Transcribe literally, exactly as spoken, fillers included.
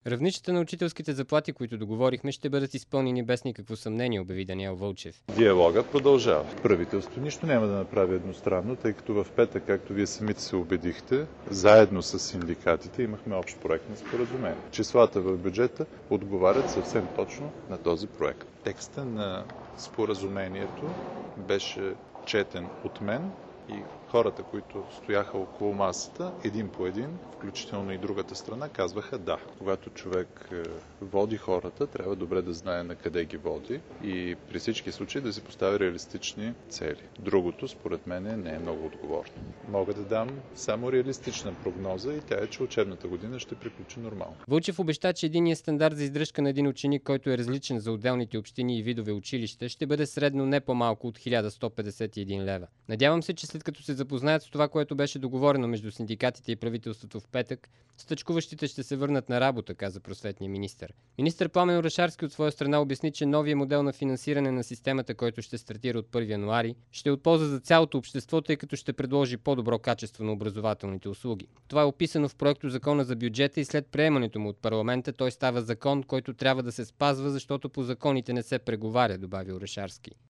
Равнищата на учителските заплати, които договорихме, ще бъдат изпълнени без никакво съмнение, обяви Даниел Вълчев. Диалога продължава. Правителството нищо няма да направи едностранно, тъй като в петък, както вие самите се убедихте, заедно с синдикатите имахме общ проект на споразумение. Числата в бюджета отговарят съвсем точно на този проект. Текста на споразумението беше четен от мен и хората, които стояха около масата, един по един, включително и другата страна, казваха да. Когато човек води хората, трябва добре да знае на къде ги води и при всички случаи да си поставя реалистични цели. Другото, според мен, не е много отговорно. Мога да дам само реалистична прогноза и тя е, че учебната година ще приключи нормално. Вълчев обеща, че единният стандарт за издръжка на един ученик, който е различен за отделните общини и видове училища, ще бъде средно не по-малко от хиляда сто петдесет и един лева. Надявам се, че след като се запознаят с това, което беше договорено между синдикатите и правителството в петък, стачкуващите ще се върнат на работа, каза просветния министър. Министър Пламен Орешарски от своя страна обясни, че новия модел на финансиране на системата, който ще стартира от първи януари, ще е от полза за цялото общество, тъй като ще предложи по-добро качество на образователните услуги. Това е описано в проекто Закона за бюджета и след приемането му от парламента той става закон, който трябва да се спазва, защото по законите не се преговаря, добави Орешарски.